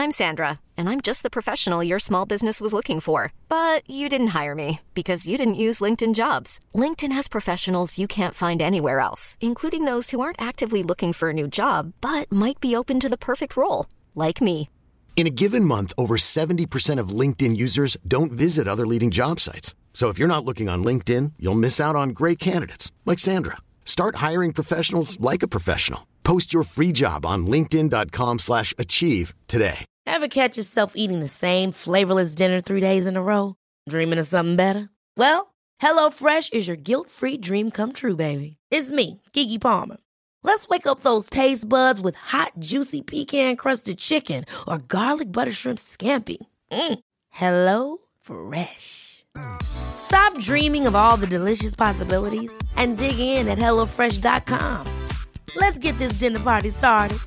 I'm Sandra, and I'm just the professional your small business was looking for. But you didn't hire me because you didn't use LinkedIn Jobs. LinkedIn has professionals you can't find anywhere else, including those who aren't actively looking for a new job, but might be open to the perfect role, like me. In a given month, over 70% of LinkedIn users don't visit other leading job sites. So if you're not looking on LinkedIn, you'll miss out on great candidates like Sandra. Start hiring professionals like a professional. Post your free job on linkedin.com/achieve today. Ever catch yourself eating the same flavorless dinner 3 days in a row? Dreaming of something better? Well, HelloFresh is your guilt-free dream come true, baby. It's me, Keke Palmer. Let's wake up those taste buds with hot, juicy pecan-crusted chicken or garlic butter shrimp scampi. Hello Fresh. Stop dreaming of all the delicious possibilities and dig in at HelloFresh.com. Let's get this dinner party started.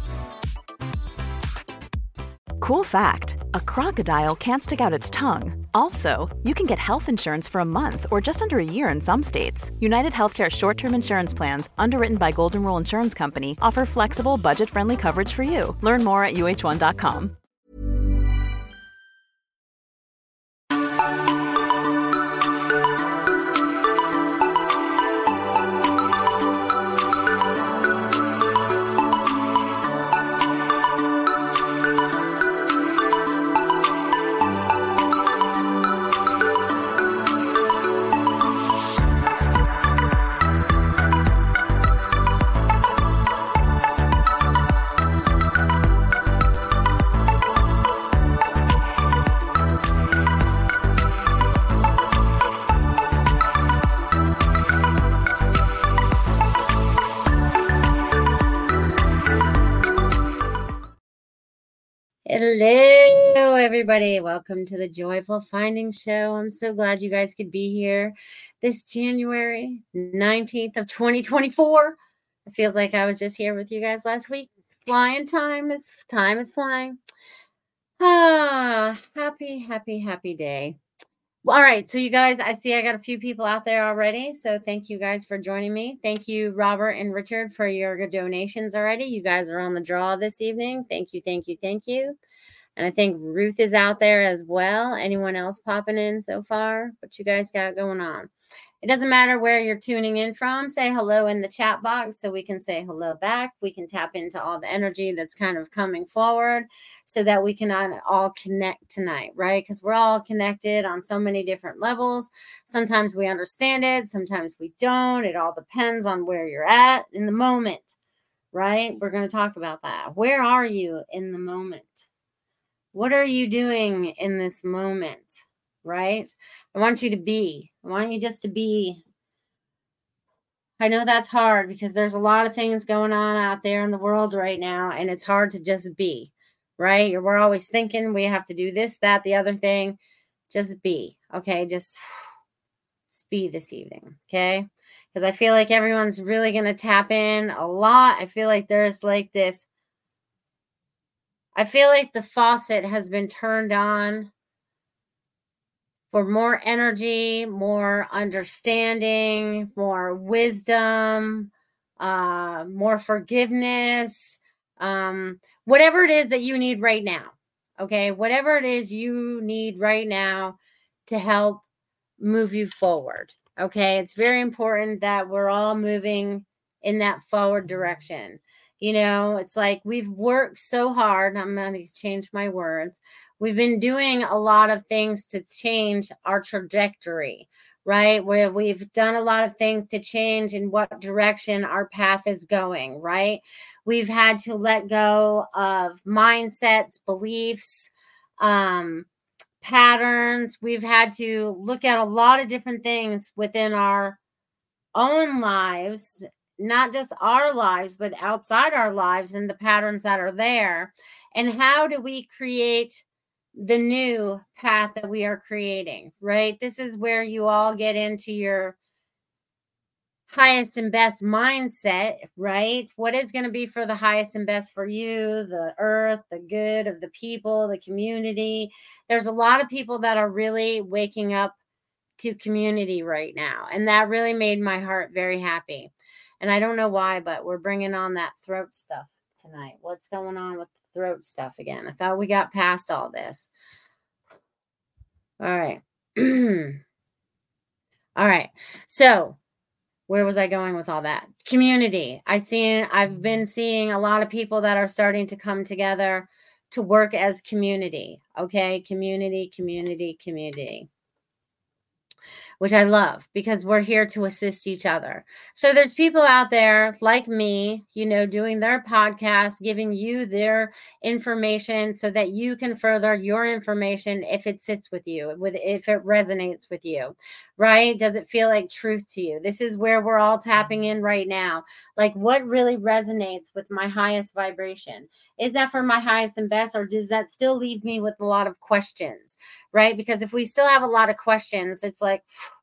Cool fact, a crocodile can't stick out its tongue. Also, you can get health insurance for a month or just under a year in some states. United Healthcare short-term insurance plans, underwritten by Golden Rule Insurance Company, offer flexible, budget-friendly coverage for you. Learn more at uh1.com. Hello, everybody. Welcome to the Joyful Findings Show. I'm so glad you guys could be here this January 19th of 2024. It feels like I was just here with you guys last week. Flying time is flying. Happy day. Well, all right. So you guys, I see I got a few people out there already. So thank you guys for joining me. Thank you, Robert and Richard, for your donations already. You guys are on the draw this evening. Thank you. And I think Ruth is out there as well. Anyone else popping in so far? What you guys got going on? It doesn't matter where you're tuning in from. Say hello in the chat box so we can say hello back. We can tap into all the energy that's kind of coming forward so that we can all connect tonight, right? Because we're all connected on so many different levels. Sometimes we understand it. Sometimes we don't. It all depends on where you're at in the moment, right? We're going to talk about that. Where are you in the moment? What are you doing in this moment, right? I want you to be. I want you just to be. I know that's hard because there's a lot of things going on out there in the world right now, and it's hard to just be, right? We're always thinking we have to do this, that, the other thing. Just be, okay? Just be this evening, okay? Because I feel like everyone's really going to tap in a lot. I feel like there's like this. I feel like the faucet has been turned on for more energy, more understanding, more wisdom, more forgiveness, whatever it is that you need right now. Okay, whatever it is you need right now to help move you forward. Okay, it's very important that we're all moving in that forward direction. You know, it's like we've worked so hard. I'm going to change my words. We've been doing a lot of things to change our trajectory, right? Where we've done a lot of things to change in what direction our path is going, right? We've had to let go of mindsets, beliefs, patterns. We've had to look at a lot of different things within our own lives, not just our lives, but outside our lives and the patterns that are there. And how do we create the new path that we are creating, right? This is where you all get into your highest and best mindset, right? What is going to be for the highest and best for you, the earth, the good of the people, the community. There's a lot of people that are really waking up to community right now. And that really made my heart very happy. And I don't know why, but we're bringing on that throat stuff tonight. What's going on with the throat stuff again. I thought we got past all this. All right. All right. So where was I going with all that? Community. I've been seeing a lot of people that are starting to come together to work as community. Okay. Community, which I love because we're here to assist each other. So there's people out there like me, doing their podcast, giving you their information so that you can further your information if it sits with you, if it resonates with you, right? Does it feel like truth to you? This is where we're all tapping in right now. Like what really resonates with my highest vibration? Is that for my highest and best, or does that still leave me with a lot of questions, right? Because if we still have a lot of questions, it's like,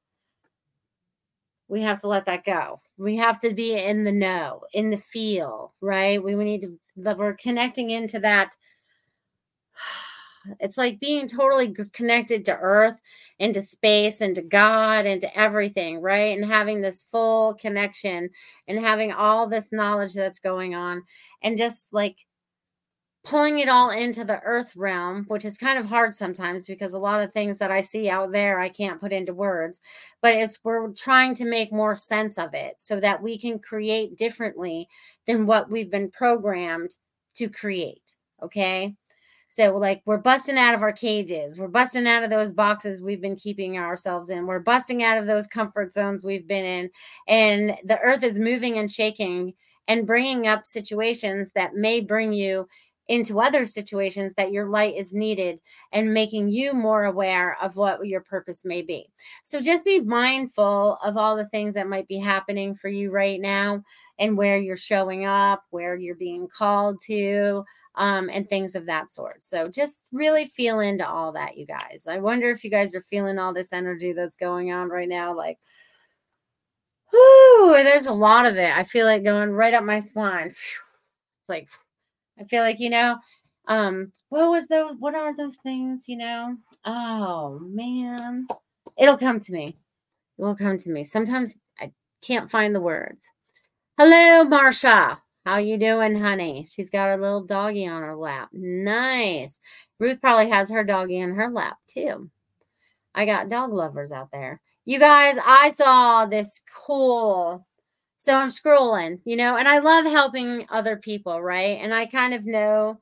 we have to let that go. We have to be in the know, in the feel, right? We're connecting into that. It's like being totally connected to earth and to space and to God and to everything, right? And having this full connection and having all this knowledge that's going on and just like pulling it all into the earth realm, which is kind of hard sometimes because a lot of things that I see out there, I can't put into words, but we're trying to make more sense of it so that we can create differently than what we've been programmed to create. Okay. So like we're busting out of our cages. We're busting out of those boxes we've been keeping ourselves in. We're busting out of those comfort zones we've been in. And the earth is moving and shaking and bringing up situations that may bring you into other situations that your light is needed and making you more aware of what your purpose may be. So just be mindful of all the things that might be happening for you right now and where you're showing up, where you're being called to, and things of that sort. So just really feel into all that, you guys. I wonder if you guys are feeling all this energy that's going on right now. Like, whoo, there's a lot of it. I feel like going right up my spine. It's like, I feel like, what are those things, Oh, man. It'll come to me. It will come to me. Sometimes I can't find the words. Hello, Marsha. How you doing, honey? She's got her little doggy on her lap. Nice. Ruth probably has her doggy in her lap, too. I got dog lovers out there. You guys, I saw this cool... So I'm scrolling, and I love helping other people, right? And I kind of know,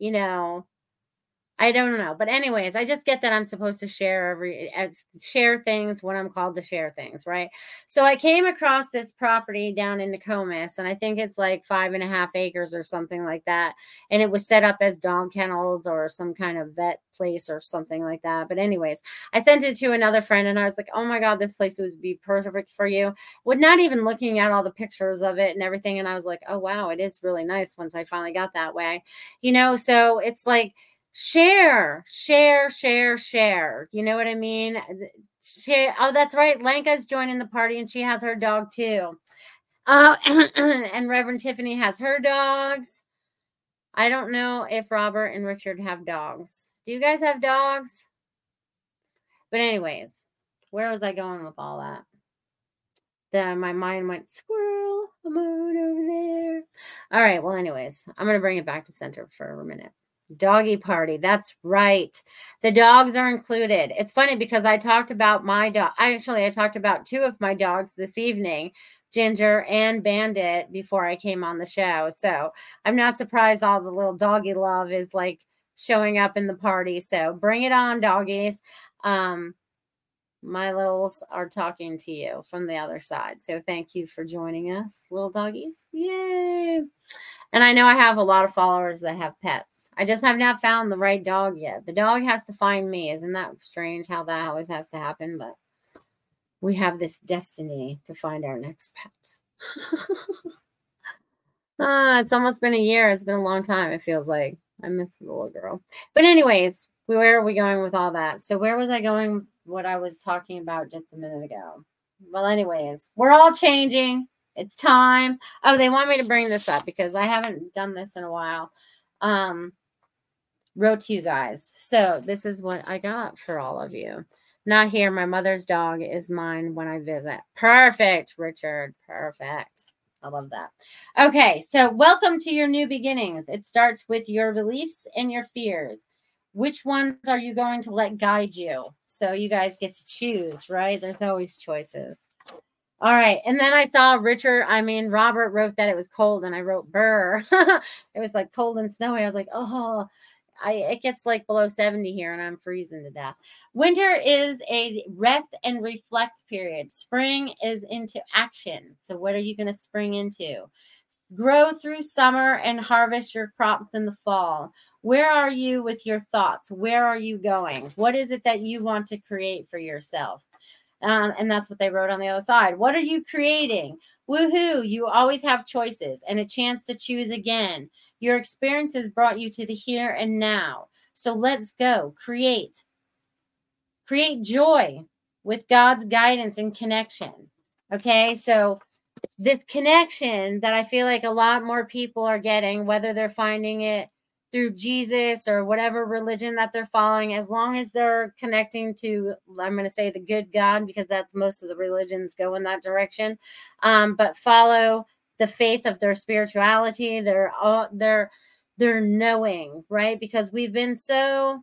I don't know. But anyways, I just get that I'm supposed to share things when I'm called to share things, right? So I came across this property down in Nokomis, and I think it's like 5.5 acres or something like that. And it was set up as dog kennels or some kind of vet place or something like that. But anyways, I sent it to another friend and I was like, oh my God, this place would be perfect for you. With not even looking at all the pictures of it and everything. And I was like, oh wow, it is really nice once I finally got that way, so it's like, share. You know what I mean? Share. Oh, that's right. Lenka's joining the party and she has her dog too. And Reverend Tiffany has her dogs. I don't know if Robert and Richard have dogs. Do you guys have dogs? But anyways, where was I going with all that? Then my mind went, squirrel, I'm over there. All right. Well, anyways, I'm going to bring it back to center for a minute. Doggy party. That's right. The dogs are included. It's funny because I talked about my dog. I talked about 2 of my dogs this evening, Ginger and Bandit, before I came on the show. So I'm not surprised all the little doggy love is like showing up in the party. So bring it on, doggies. My littles are talking to you from the other side. So thank you for joining us, little doggies. Yay. And I know I have a lot of followers that have pets. I just have not found the right dog yet. The dog has to find me. Isn't that strange how that always has to happen? But we have this destiny to find our next pet. It's almost been a year. It's been a long time, it feels like. I miss the little girl. But anyways, where are we going with all that? So where was I going with what I was talking about just a minute ago? Well, anyways, we're all changing. It's time. Oh, they want me to bring this up because I haven't done this in a while. Wrote to you guys. So this is what I got for all of you. Not here. My mother's dog is mine when I visit. Perfect, Richard. Perfect. I love that. Okay, so welcome to your new beginnings. It starts with your beliefs and your fears. Which ones are you going to let guide you? So you guys get to choose, right? There's always choices. All right. And then I saw Robert wrote that it was cold and I wrote burr. It was like cold and snowy. I was like, oh, it gets like below 70 here and I'm freezing to death. Winter is a rest and reflect period. Spring is into action. So what are you going to spring into? Grow through summer and harvest your crops in the fall. Where are you with your thoughts? Where are you going? What is it that you want to create for yourself? And that's what they wrote on the other side. What are you creating? Woohoo, you always have choices and a chance to choose again. Your experiences brought you to the here and now. So let's go. Create joy with God's guidance and connection. Okay, so this connection that I feel like a lot more people are getting, whether they're finding it through Jesus or whatever religion that they're following, as long as they're connecting to, I'm going to say the good God, because that's most of the religions go in that direction, but follow the faith of their spirituality, their knowing, right? Because we've been so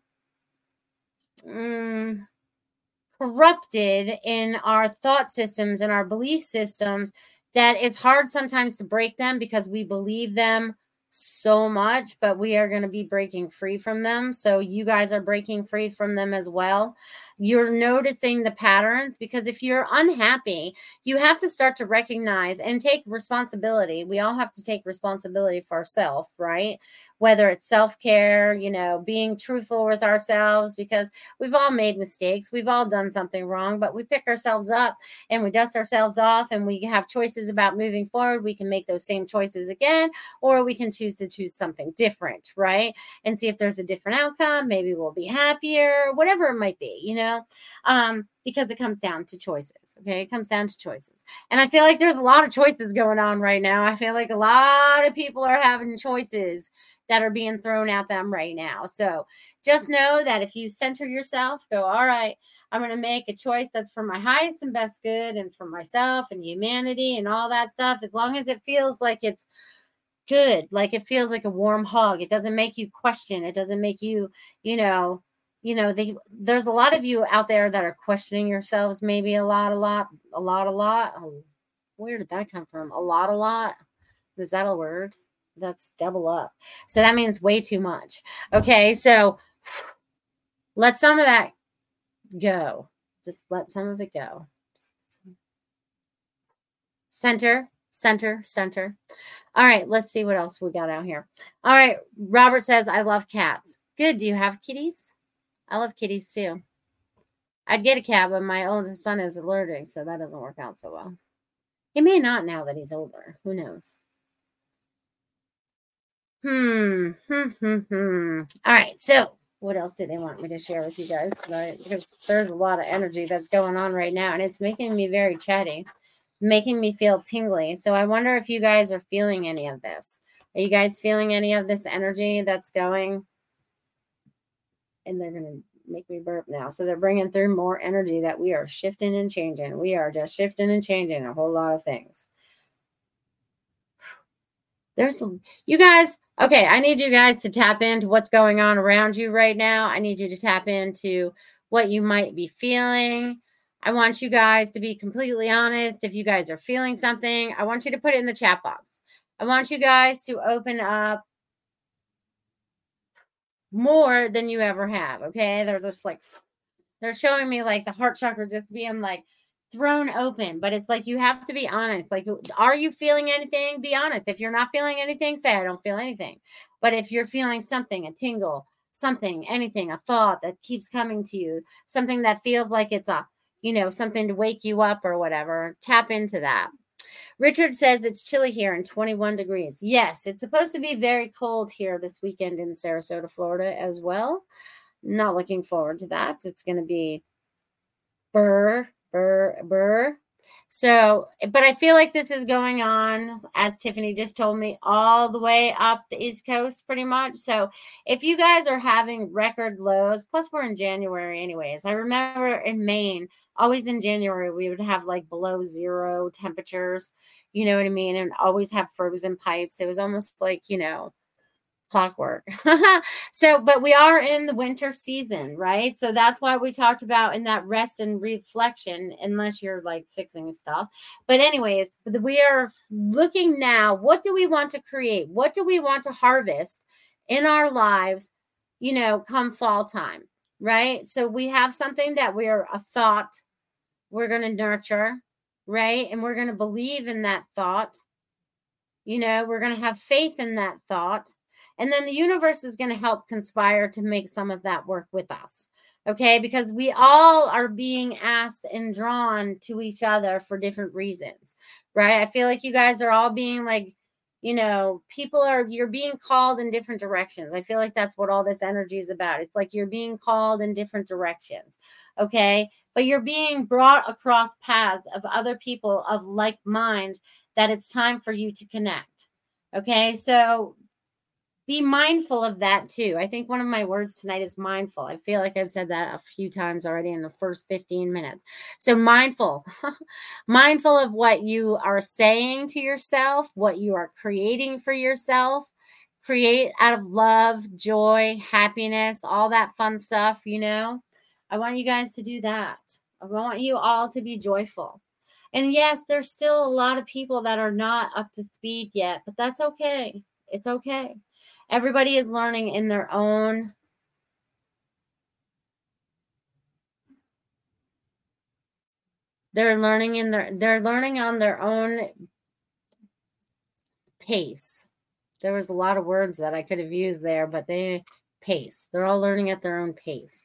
corrupted in our thought systems and our belief systems that it's hard sometimes to break them because we believe them so much, but we are going to be breaking free from them. So you guys are breaking free from them as well. You're noticing the patterns, because if you're unhappy, you have to start to recognize and take responsibility. We all have to take responsibility for ourselves, right? Whether it's self-care, being truthful with ourselves, because we've all made mistakes. We've all done something wrong, but we pick ourselves up and we dust ourselves off and we have choices about moving forward. We can make those same choices again, or we can choose to choose something different, right? And see if there's a different outcome. Maybe we'll be happier, whatever it might be, because it comes down to choices. Okay. It comes down to choices. And I feel like there's a lot of choices going on right now. I feel like a lot of people are having choices that are being thrown at them right now. So just know that if you center yourself, go, all right, I'm going to make a choice that's for my highest and best good and for myself and humanity and all that stuff. As long as it feels like it's good, like it feels like a warm hug. It doesn't make you question. It doesn't make you, there's a lot of you out there that are questioning yourselves, maybe a lot. Oh, where did that come from? A lot. Is that a word? That's double up. So that means way too much. Okay. So let some of that go. Just let some of it go. Center. All right, let's see what else we got out here. All right, Robert says, I love cats. Good. Do you have kitties? I love kitties too. I'd get a cat, but my oldest son is allergic, so that doesn't work out so well. He may not now that he's older. Who knows? All right, so what else do they want me to share with you guys? Because there's a lot of energy that's going on right now, and it's making me very chatty, making me feel tingly. So I wonder if you guys are feeling any of this. Are you guys feeling any of this energy that's going? And they're going to make me burp now. So they're bringing through more energy that we are shifting and changing. We are just shifting and changing a whole lot of things. You guys, okay, I need you guys to tap into what's going on around you right now. I need you to tap into what you might be feeling. I want you guys to be completely honest. If you guys are feeling something, I want you to put it in the chat box. I want you guys to open up more than you ever have. Okay. They're just like, they're showing me like the heart chakra just being like thrown open, but it's like, you have to be honest. Like, are you feeling anything? Be honest. If you're not feeling anything, say, I don't feel anything. But if you're feeling something, a tingle, something, anything, a thought that keeps coming to you, something that feels like it's something to wake you up or whatever, tap into that. Richard says it's chilly here and 21 degrees. Yes, it's supposed to be very cold here this weekend in Sarasota, Florida as well. Not looking forward to that. It's going to be burr. So, but I feel like this is going on, as Tiffany just told me, all the way up the East Coast pretty much. So if you guys are having record lows, plus we're in January anyways. I remember in Maine, always in January, we would have like below zero temperatures, you know what I mean? And always have frozen pipes. It was almost like, clockwork. So, but we are in the winter season, right? So that's why we talked about in that rest and reflection, unless you're like fixing stuff. But anyways, we are looking now, what do we want to create? What do we want to harvest in our lives, come fall time, right? So we have something that we're a thought we're going to nurture, right? And we're going to believe in that thought. We're going to have faith in that thought. And then the universe is going to help conspire to make some of that work with us. Okay. Because we all are being asked and drawn to each other for different reasons, right? I feel like you guys are all being like, you're being called in different directions. I feel like that's what all this energy is about. It's like you're being called in different directions. Okay. But you're being brought across paths of other people of like mind that it's time for you to connect. Okay. So be mindful of that too. I think one of my words tonight is mindful. I feel like I've said that a few times already in the first 15 minutes. So mindful, mindful of what you are saying to yourself, what you are creating for yourself. Create out of love, joy, happiness, all that fun stuff, I want you guys to do that. I want you all to be joyful. And yes, there's still a lot of people that are not up to speed yet, but that's okay. It's okay. Everybody is learning in their own they're learning on their own pace. There was a lot of words that I could have used there, but they're all learning at their own pace.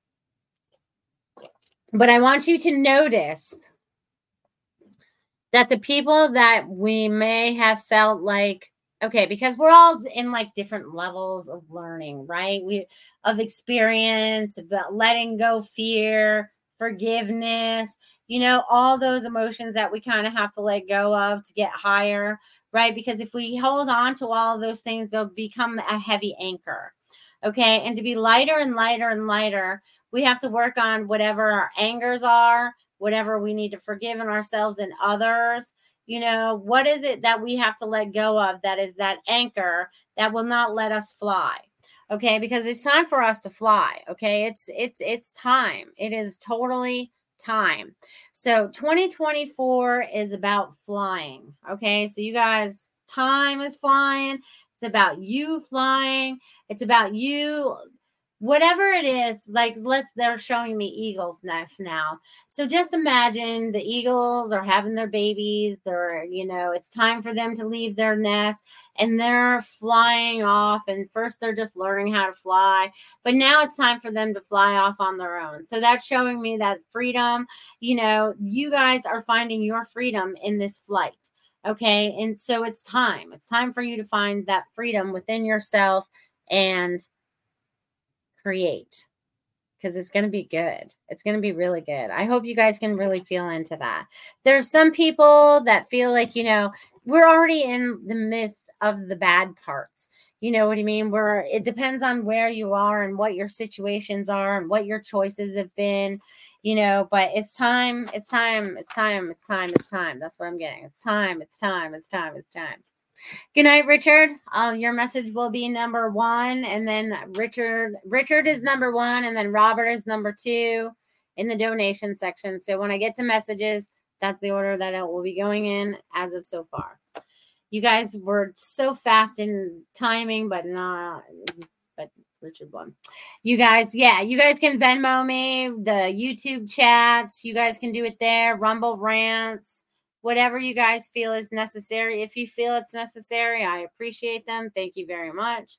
But I want you to notice that the people that we may have felt like, okay, because we're all in like different levels of learning, right? Of experience, about letting go fear, forgiveness, all those emotions that we kind of have to let go of to get higher, right? Because if we hold on to all of those things, they'll become a heavy anchor. Okay. And to be lighter and lighter and lighter, we have to work on whatever our angers are, whatever we need to forgive in ourselves and others. What is it that we have to let go of that is that anchor that will not let us fly? Okay, because it's time for us to fly. Okay, it's time. It is totally time. So 2024 is about flying. Okay, so you guys, time is flying. It's about you flying. It's about you, whatever it is, like they're showing me eagles nest now. So just imagine the eagles are having their babies. It's time for them to leave their nest and they're flying off. And first they're just learning how to fly, but now it's time for them to fly off on their own. So that's showing me that freedom, you guys are finding your freedom in this flight. Okay. And so it's time for you to find that freedom within yourself and create, because it's going to be good. It's going to be really good. I hope you guys can really feel into that. There's some people that feel like, we're already in the midst of the bad parts. You know what I mean? It depends on where you are and what your situations are and what your choices have been, but it's time. It's time. It's time. It's time. It's time. That's what I'm getting. It's time. It's time. It's time. It's time. Good night, Richard. Your message will be number 1, and then Richard is number 1, and then Robert is number 2 in the donation section. So when I get to messages, that's the order that it will be going in as of so far. You guys were so fast in timing, but Richard won. You guys can Venmo me, the YouTube chats. You guys can do it there. Rumble rants. Whatever you guys feel is necessary. If you feel it's necessary, I appreciate them. Thank you very much.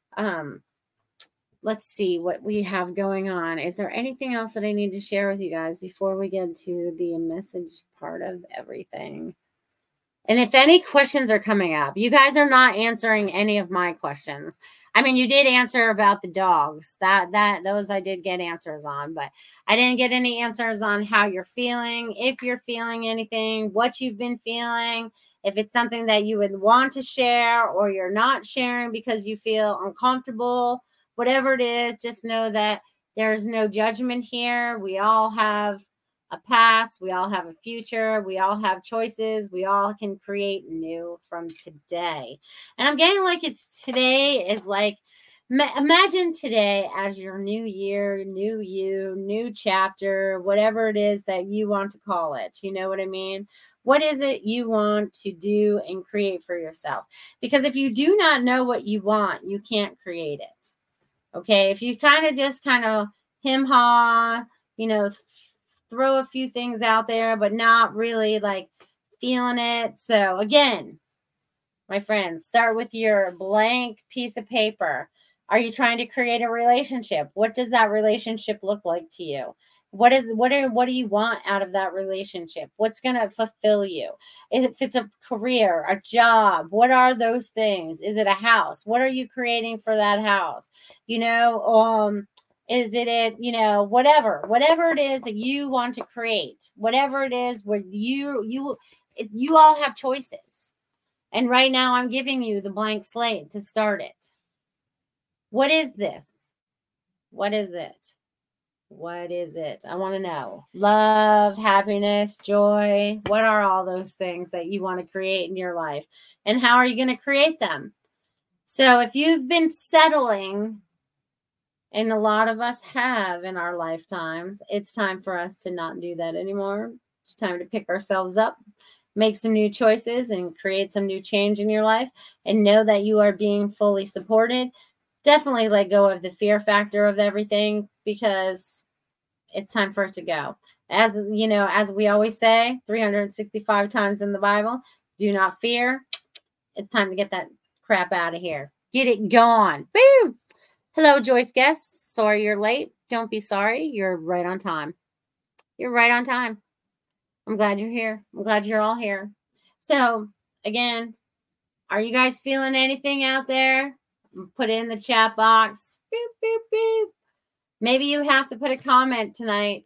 Let's see what we have going on. Is there anything else that I need to share with you guys before we get to the message part of everything? And if any questions are coming up, you guys are not answering any of my questions. I mean, you did answer about the dogs. Those I did get answers on, but I didn't get any answers on how you're feeling, if you're feeling anything, what you've been feeling, if it's something that you would want to share or you're not sharing because you feel uncomfortable, whatever it is, just know that there's no judgment here. We all have a past, we all have a future, we all have choices, we all can create new from today. And I'm getting like it's today is like imagine today as your new year, new you, new chapter, whatever it is that you want to call it. You know what I mean? What is it you want to do and create for yourself? Because if you do not know what you want, you can't create it. Okay? If you kind of him haw, throw a few things out there, but not really like feeling it. So again, my friends, start with your blank piece of paper. Are you trying to create a relationship? What does that relationship look like to you? What do you want out of that relationship? What's going to fulfill you? If it's a career, a job, what are those things? Is it a house? What are you creating for that house? Is it, whatever it is that you want to create, whatever it is where you all have choices. And right now I'm giving you the blank slate to start it. What is this? What is it? What is it? I want to know. Love, happiness, joy. What are all those things that you want to create in your life? And how are you going to create them? So if you've been settling, and a lot of us have in our lifetimes, it's time for us to not do that anymore. It's time to pick ourselves up, make some new choices, and create some new change in your life, and know that you are being fully supported. Definitely let go of the fear factor of everything, because it's time for it to go. As we always say 365 times in the Bible, do not fear. It's time to get that crap out of here. Get it gone. Boom. Hello, Joyce guests. Sorry you're late. Don't be sorry. You're right on time. You're right on time. I'm glad you're here. I'm glad you're all here. So, again, are you guys feeling anything out there? Put it in the chat box. Beep, beep, beep. Maybe you have to put a comment tonight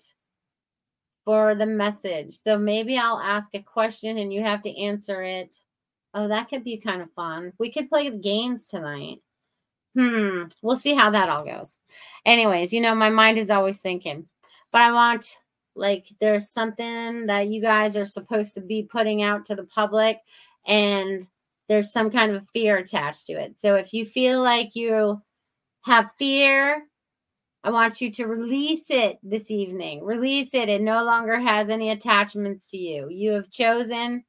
for the message. So maybe I'll ask a question and you have to answer it. Oh, that could be kind of fun. We could play games tonight. We'll see how that all goes. Anyways, my mind is always thinking. But I want, there's something that you guys are supposed to be putting out to the public, and there's some kind of fear attached to it. So if you feel like you have fear, I want you to release it this evening. Release it. It no longer has any attachments to you. You have chosen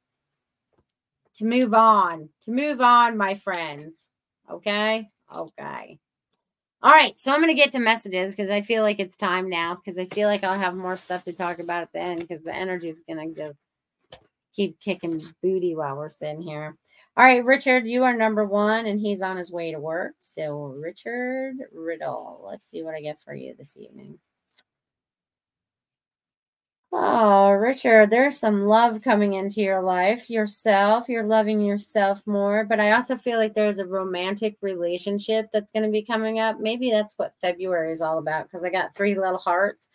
to move on. To move on, my friends. Okay? Okay. All right. So I'm going to get to messages because I feel like it's time now, because I feel like I'll have more stuff to talk about at the end, because the energy is going to just keep kicking booty while we're sitting here. All right, Richard, you are number 1, and he's on his way to work. So Richard Riddle, let's see what I get for you this evening. Oh, Richard, there's some love coming into your life. Yourself, you're loving yourself more. But I also feel like there's a romantic relationship that's going to be coming up. Maybe that's what February is all about, because I got 3 little hearts.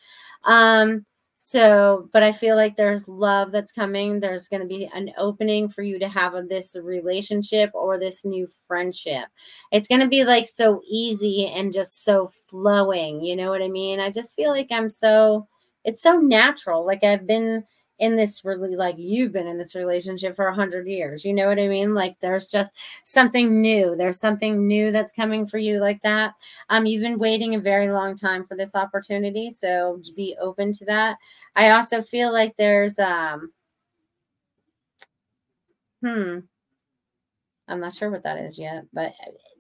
But I feel like there's love that's coming. There's going to be an opening for you to have this relationship or this new friendship. It's going to be like so easy and just so flowing. You know what I mean? I just feel like it's so natural. Like I've been in this you've been in this relationship for 100 years. You know what I mean? Like there's just something new. There's something new that's coming for you like that. You've been waiting a very long time for this opportunity. So be open to that. I also feel like there's, I'm not sure what that is yet, but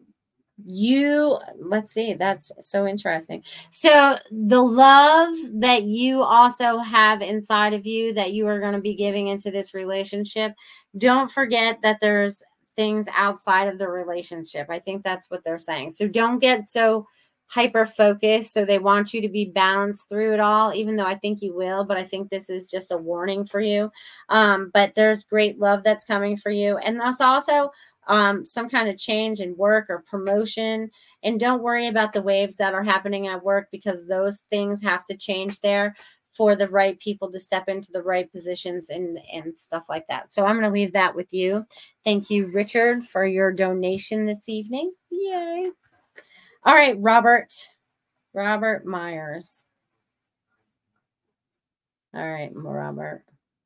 let's see, that's so interesting. So the love that you also have inside of you that you are going to be giving into this relationship, don't forget that there's things outside of the relationship. I think that's what they're saying. So don't get so hyper focused. So they want you to be balanced through it all, even though I think you will, but I think this is just a warning for you. But there's great love that's coming for you. And that's also some kind of change in work or promotion. And don't worry about the waves that are happening at work, because those things have to change there for the right people to step into the right positions and stuff like that. So I'm going to leave that with you. Thank you, Richard, for your donation this evening. Yay. All right, Robert Myers. All right, Robert.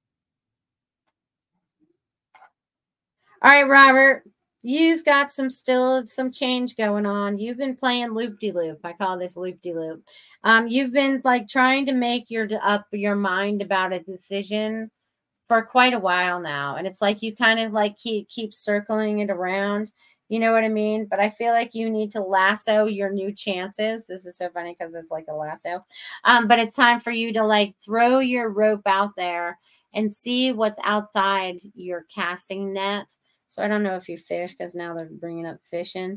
All right, Robert, you've got some change going on. You've been playing loop-de-loop. I call this loop-de-loop. You've been like trying to make up your mind about a decision for quite a while now. And it's like you kind of like keep circling it around. You know what I mean? But I feel like you need to lasso your new chances. This is so funny because it's like a lasso. But it's time for you to like throw your rope out there and see what's outside your casting net. So I don't know if you fish, because now they're bringing up fishing.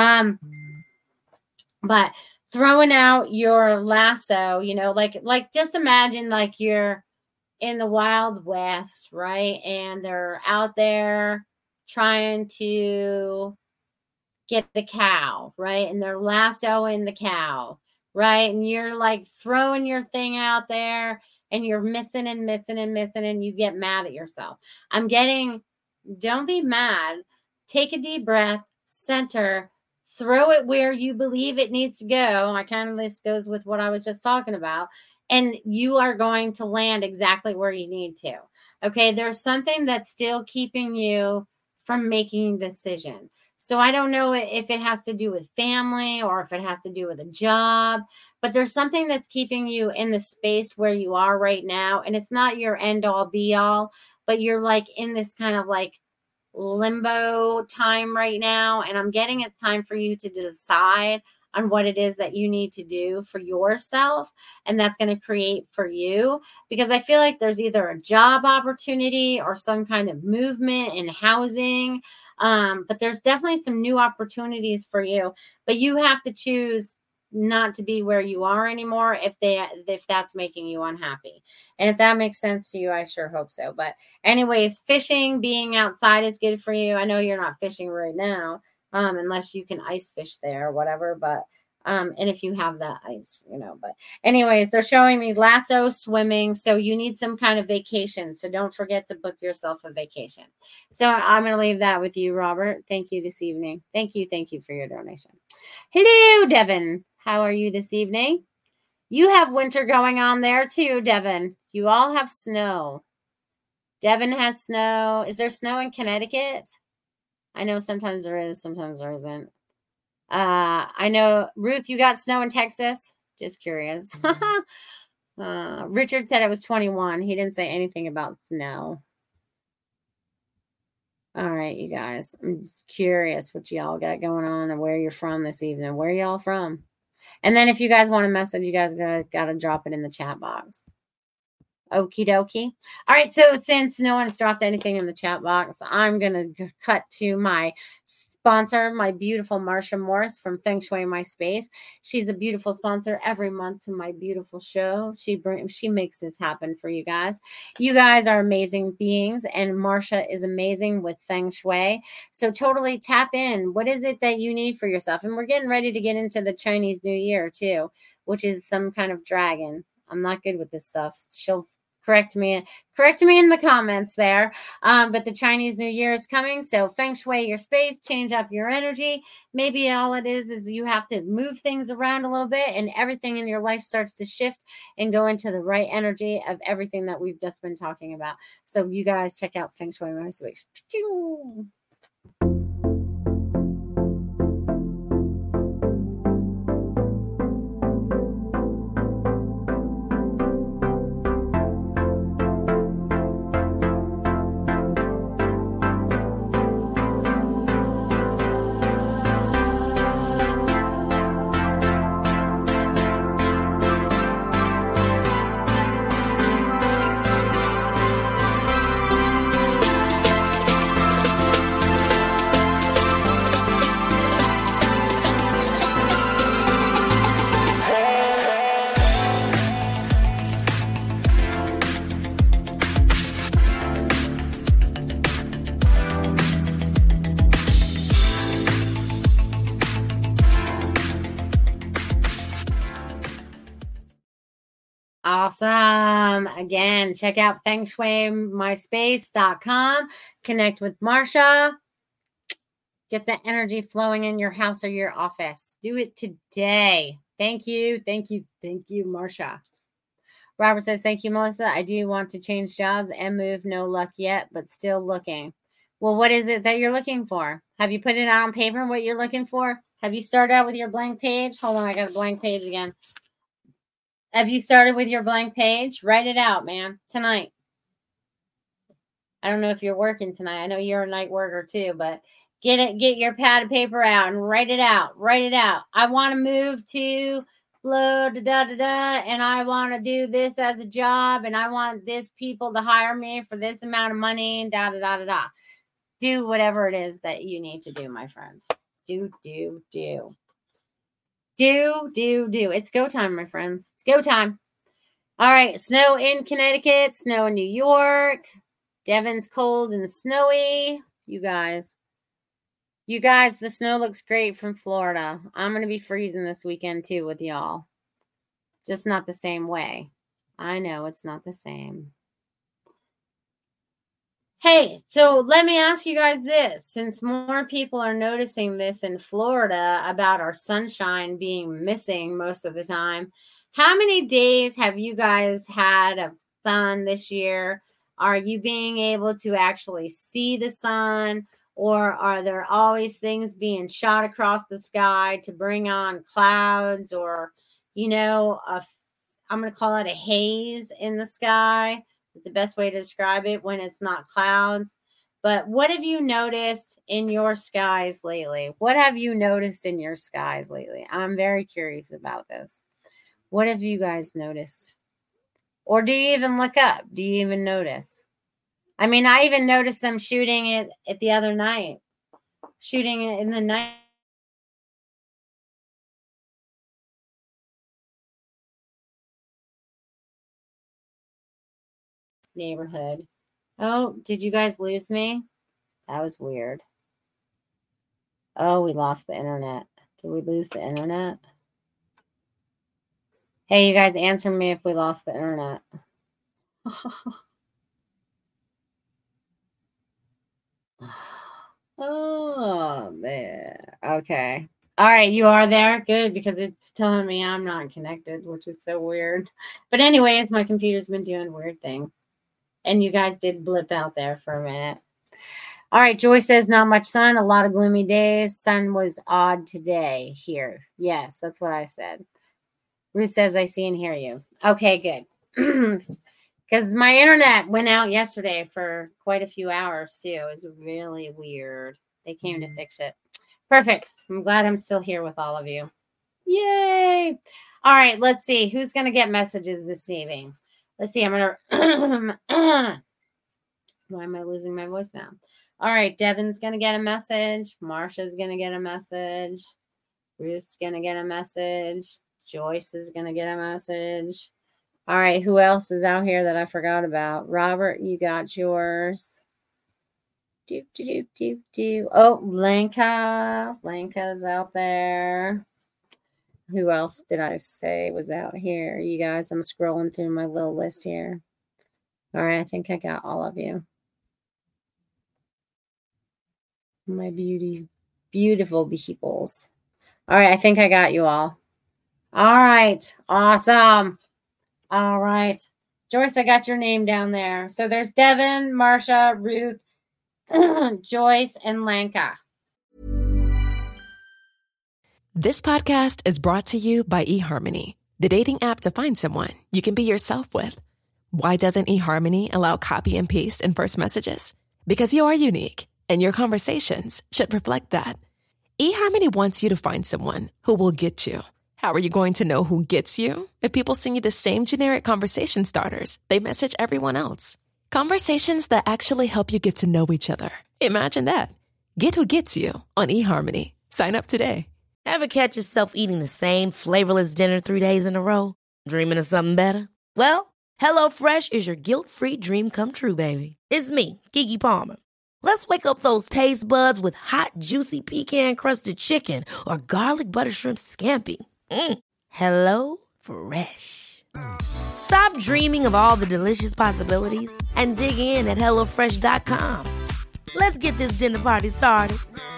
But throwing out your lasso, you know, like just imagine like you're in the Wild West, right? And they're out there trying to get the cow, right? And they're lassoing the cow, right? And you're like throwing your thing out there and you're missing and you get mad at yourself. Don't be mad. Take a deep breath, center, throw it where you believe it needs to go. This goes with what I was just talking about. And you are going to land exactly where you need to. Okay, there's something that's still keeping you from making a decision. So I don't know if it has to do with family or if it has to do with a job, but there's something that's keeping you in the space where you are right now. And it's not your end all be all, but you're like in this kind of like limbo time right now. And I'm getting it's time for you to decide on what it is that you need to do for yourself. And that's going to create for you, because I feel like there's either a job opportunity or some kind of movement in housing. But there's definitely some new opportunities for you, but you have to choose not to be where you are anymore if that's making you unhappy. And if that makes sense to you, I sure hope so. But anyways, fishing, being outside is good for you. I know you're not fishing right now, unless you can ice fish there or whatever, but and if you have that ice, you know, but anyways, they're showing me lasso, swimming. So you need some kind of vacation. So don't forget to book yourself a vacation. So I'm going to leave that with you, Robert. Thank you this evening. Thank you for your donation. Hello, Devin. How are you this evening? You have winter going on there too, Devin. You all have snow. Devin has snow. Is there snow in Connecticut? I know sometimes there is, sometimes there isn't. I know, Ruth, you got snow in Texas? Just curious. Richard said it was 21. He didn't say anything about snow. All right, you guys. I'm curious what y'all got going on and where you're from this evening. Where y'all from? And then if you guys want a message, you guys got to drop it in the chat box. Okie dokie. All right, so since no one's dropped anything in the chat box, I'm going to cut to my sponsor, my beautiful Marsha Morris from Feng Shui My Space. She's a beautiful sponsor every month to my beautiful show. She makes this happen for you guys. You guys are amazing beings, and Marsha is amazing with Feng Shui. So totally tap in. What is it that you need for yourself? And we're getting ready to get into the Chinese New Year too, which is some kind of dragon. I'm not good with this stuff. She'll correct me in the comments there. But the Chinese New Year is coming. So Feng Shui your space, change up your energy. Maybe all it is you have to move things around a little bit and everything in your life starts to shift and go into the right energy of everything that we've just been talking about. So you guys check out Feng Shui My Space. Awesome. Again, check out fengshuimyspace.com. Connect with Marsha. Get the energy flowing in your house or your office. Do it today. Thank you. Thank you. Thank you, Marsha. Robert says, thank you, Melissa. I do want to change jobs and move. No luck yet, but still looking. Well, what is it that you're looking for? Have you put it out on paper what you're looking for? Have you started out with your blank page? Hold on, I got a blank page again. Have you started with your blank page? Write it out, man, tonight. I don't know if you're working tonight. I know you're a night worker too, but get your pad of paper out and write it out. Write it out. I want to move to blah, da, da, da, da, and I want to do this as a job, and I want this people to hire me for this amount of money, and da, da, da, da, da. Do whatever it is that you need to do, my friend. Do. It's go time, my friends. It's go time. All right. Snow in Connecticut, snow in New York. Devon's cold and snowy. You guys, the snow looks great from Florida. I'm going to be freezing this weekend too with y'all. Just not the same way. I know it's not the same. Hey, so let me ask you guys this. Since more people are noticing this in Florida about our sunshine being missing most of the time, how many days have you guys had of sun this year? Are you being able to actually see the sun? Or are there always things being shot across the sky to bring on clouds or, I'm going to call it a haze in the sky? Is the best way to describe it when it's not clouds. But what have you noticed in your skies lately? What have you noticed in your skies lately? I'm very curious about this. What have you guys noticed? Or do you even look up? Do you even notice? I mean, I even noticed them shooting it the other night. Shooting it in the night. Neighborhood. Oh, did you guys lose me? That was weird. Oh, we lost the internet. Did we lose the internet? Hey, you guys, answer me if we lost the internet. Oh, there. Okay. All right, you are there? Good, because it's telling me I'm not connected, which is so weird. But anyways, my computer's been doing weird things. And you guys did blip out there for a minute. All right, Joy says not much sun, a lot of gloomy days. Sun was odd today here. Yes, that's what I said. Ruth says I see and hear you. Okay, good. Because my internet went out yesterday for quite a few hours too. It was really weird. They came to fix it. Perfect. I'm glad I'm still here with all of you. Yay. All right, let's see. Who's going to get messages this evening? Let's see. I'm going to... Why am I losing my voice now? All right. Devon's going to get a message. Marsha's going to get a message. Ruth's going to get a message. Joyce is going to get a message. All right. Who else is out here that I forgot about? Robert, you got yours. Oh, Lenka. Lenka's out there. Who else did I say was out here? You guys, I'm scrolling through my little list here. All right, I think I got all of you. My beautiful peoples. All right, I think I got you all. All right, awesome. All right. Joyce, I got your name down there. So there's Devon, Marsha, Ruth, Joyce, and Lenka. This podcast is brought to you by eHarmony, the dating app to find someone you can be yourself with. Why doesn't eHarmony allow copy and paste in first messages? Because you are unique, and your conversations should reflect that. eHarmony wants you to find someone who will get you. How are you going to know who gets you? If people send you the same generic conversation starters they message everyone else. Conversations that actually help you get to know each other. Imagine that. Get who gets you on eHarmony. Sign up today. Ever catch yourself eating the same flavorless dinner 3 days in a row? Dreaming of something better? Well, HelloFresh is your guilt-free dream come true, baby. It's me, Keke Palmer. Let's wake up those taste buds with hot, juicy pecan-crusted chicken or garlic butter shrimp scampi. Hello Fresh. Stop dreaming of all the delicious possibilities and dig in at HelloFresh.com. Let's get this dinner party started.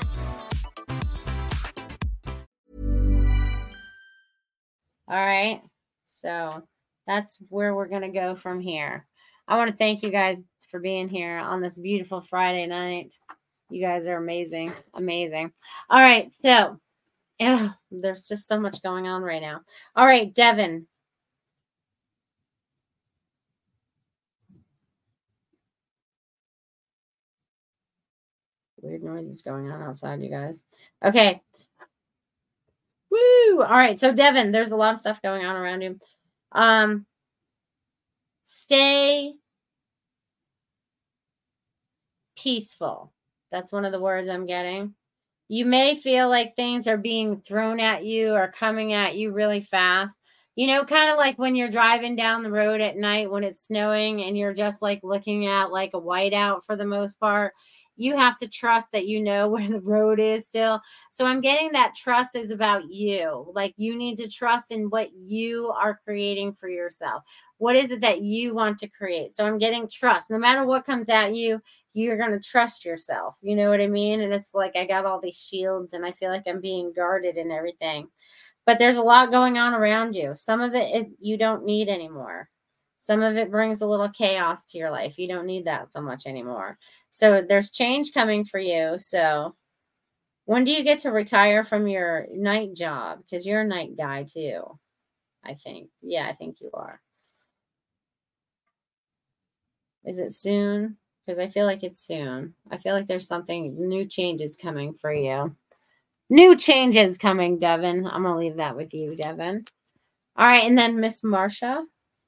All right. So that's where we're going to go from here. I want to thank you guys for being here on this beautiful Friday night. You guys are amazing. Amazing. All right. So there's just so much going on right now. All right, Devin. Weird noises going on outside, you guys. Okay. Woo! All right. So, Devin, there's a lot of stuff going on around you. Stay peaceful. That's one of the words I'm getting. You may feel like things are being thrown at you or coming at you really fast. You know, kind of like when you're driving down the road at night when it's snowing and you're just like looking at like a whiteout for the most part. You have to trust that you know where the road is still. So I'm getting that trust is about you. Like you need to trust in what you are creating for yourself. What is it that you want to create? So I'm getting trust. No matter what comes at you, you're going to trust yourself. You know what I mean? And it's like I got all these shields and I feel like I'm being guarded and everything. But there's a lot going on around you. Some of it you don't need anymore. Some of it brings a little chaos to your life. You don't need that so much anymore. So there's change coming for you. So when do you get to retire from your night job? Because you're a night guy too, I think. Yeah, I think you are. Is it soon? Because I feel like it's soon. I feel like there's something, new changes coming for you. New changes coming, Devin. I'm going to leave that with you, Devin. All right, and then Miss Marsha.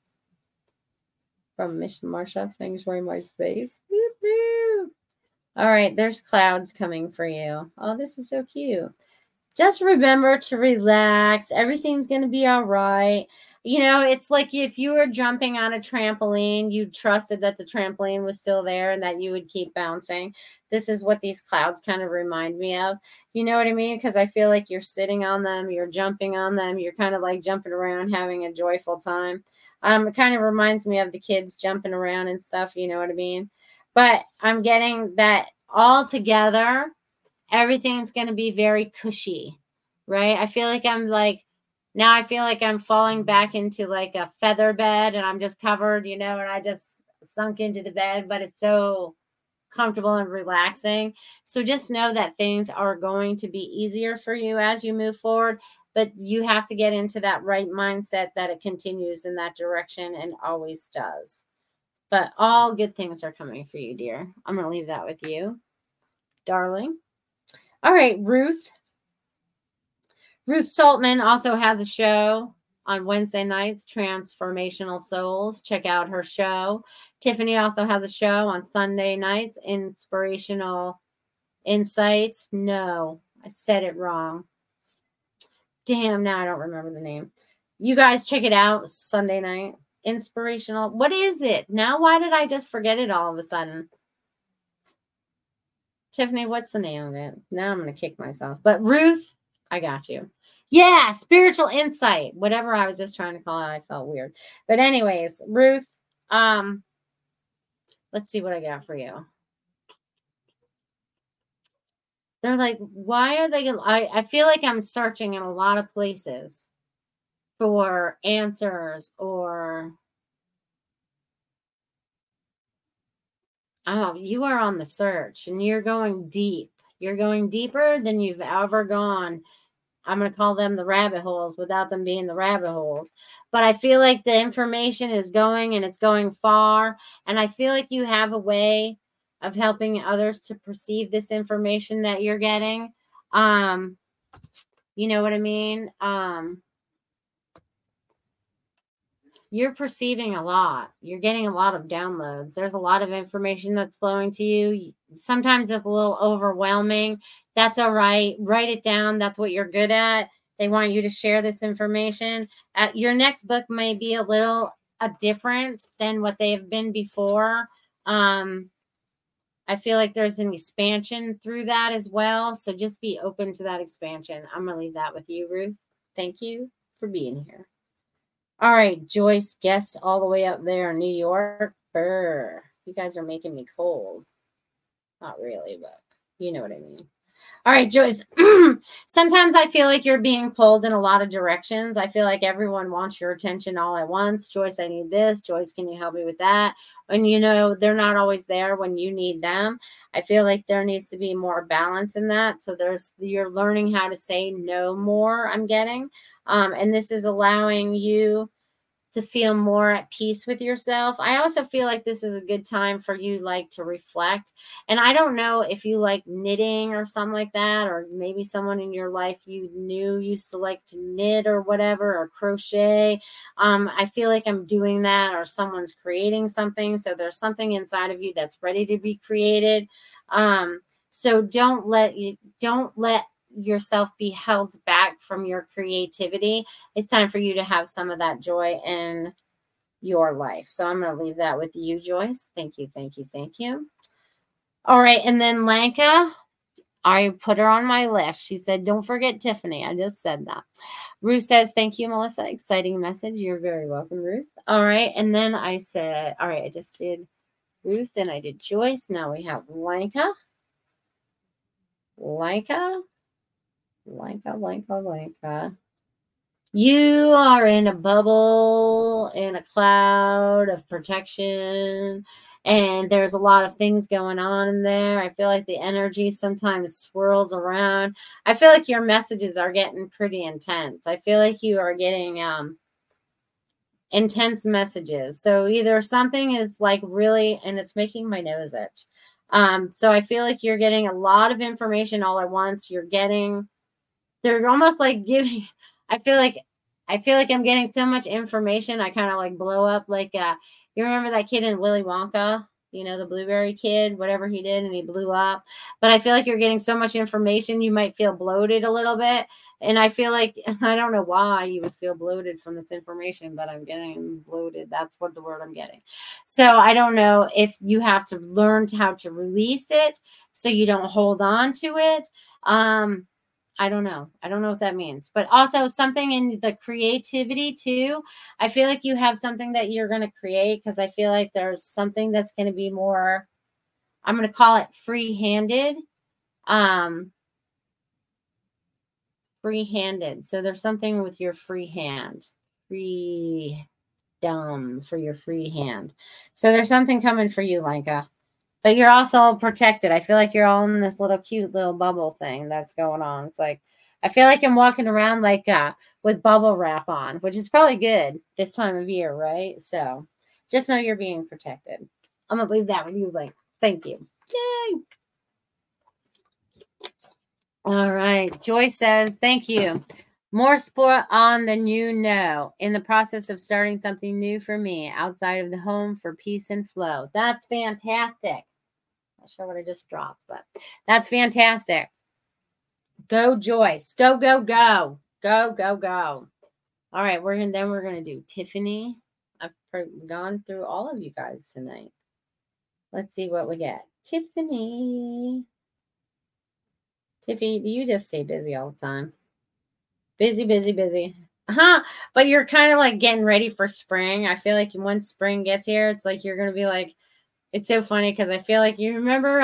From Miss Marsha, Feng Shui My Space. Woo-hoo. All right, there's clouds coming for you. Oh, this is so cute. Just remember to relax. Everything's going to be all right. You know, it's like if you were jumping on a trampoline, you trusted that the trampoline was still there and that you would keep bouncing. This is what these clouds kind of remind me of. You know what I mean? Because I feel like you're sitting on them, you're jumping on them, you're kind of like jumping around, having a joyful time. It kind of reminds me of the kids jumping around and stuff. You know what I mean? But I'm getting that all together. Everything's going to be very cushy, right? I feel like I feel like I'm falling back into like a feather bed and I'm just covered, you know, and I just sunk into the bed, but it's so comfortable and relaxing. So just know that things are going to be easier for you as you move forward, but you have to get into that right mindset that it continues in that direction and always does. But all good things are coming for you, dear. I'm going to leave that with you, darling. All right, Ruth. Ruth Saltman also has a show on Wednesday nights, Transformational Souls. Check out her show. Tiffany also has a show on Sunday nights, Inspirational Insights. No, I said it wrong. Damn, now I don't remember the name. You guys check it out Sunday night. Inspirational. What is it? Now, why did I just forget it all of a sudden? Tiffany, what's the name of it? Now I'm going to kick myself. But Ruth, I got you. Yeah, Spiritual Insight. Whatever I was just trying to call it, I felt weird. But anyways, Ruth, let's see what I got for you. They're like, why are they? I feel like I'm searching in a lot of places for answers or... Oh, you are on the search and you're going deep. You're going deeper than you've ever gone. I'm going to call them the rabbit holes without them being the rabbit holes. But I feel like the information is going and it's going far. And I feel like you have a way of helping others to perceive this information that you're getting. You know what I mean? You're perceiving a lot. You're getting a lot of downloads. There's a lot of information that's flowing to you. Sometimes it's a little overwhelming. That's all right. Write it down. That's what you're good at. They want you to share this information. Your next book may be a little different than what they've been before. I feel like there's an expansion through that as well. So just be open to that expansion. I'm going to leave that with you, Ruth. Thank you for being here. All right, Joyce, guess all the way up there in New York. Brr. You guys are making me cold. Not really, but you know what I mean. All right, Joyce. Sometimes I feel like you're being pulled in a lot of directions. I feel like everyone wants your attention all at once. Joyce, I need this. Joyce, can you help me with that? And they're not always there when you need them. I feel like there needs to be more balance in that. So you're learning how to say no more, I'm getting. And this is allowing you to feel more at peace with yourself. I also feel like this is a good time for you to reflect. And I don't know if you like knitting or something like that, or maybe someone in your life you knew used to like to knit or whatever, or crochet. I feel like I'm doing that, or someone's creating something. So there's something inside of you that's ready to be created. So don't let yourself be held back from your creativity. It's time for you to have some of that joy in your life. So I'm going to leave that with you, Joyce. Thank you, thank you, thank you. All right, and then Lanka, I put her on my list. She said, don't forget Tiffany. I just said that. Ruth says, thank you, Melissa. Exciting message. You're very welcome, Ruth. All right, and then I said, all right, I just did Ruth and I did Joyce. Now we have Lanka. You are in a bubble, in a cloud of protection, and there's a lot of things going on in there. I feel like the energy sometimes swirls around. I feel like your messages are getting pretty intense. I feel like you are getting intense messages. So either something is really, and it's making my nose itch. So I feel like you're getting a lot of information all at once. They're almost like giving, I feel like I'm getting so much information. I kind of blow up. You remember that kid in Willy Wonka, the blueberry kid, whatever he did, and he blew up. But I feel like you're getting so much information, you might feel bloated a little bit. And I feel like, I don't know why you would feel bloated from this information, but I'm getting bloated. That's what the word I'm getting. So I don't know if you have to learn how to release it so you don't hold on to it. I don't know. I don't know what that means. But also something in the creativity too. I feel like you have something that you're going to create, because I feel like there's something that's going to be more, I'm going to call it free-handed. Free-handed. So there's something with your free hand. Freedom for your free hand. So there's something coming for you, Lanka. But you're also protected. I feel like you're all in this little cute little bubble thing that's going on. It's like, I feel like I'm walking around with bubble wrap on, which is probably good this time of year, right? So just know you're being protected. I'm going to leave that with you, thank you. Yay. All right. Joyce says, thank you. More sport on than you know. In the process of starting something new for me outside of the home for peace and flow. That's fantastic. Not sure what I just dropped, but that's fantastic. Go, Joyce. Go, go, go. Go, go, go. All right, we're going to do Tiffany. I've gone through all of you guys tonight. Let's see what we get. Tiffany, you just stay busy all the time. Busy, busy, busy. But you're kind of getting ready for spring. I feel like once spring gets here, it's like you're going to be it's so funny because I feel like you remember,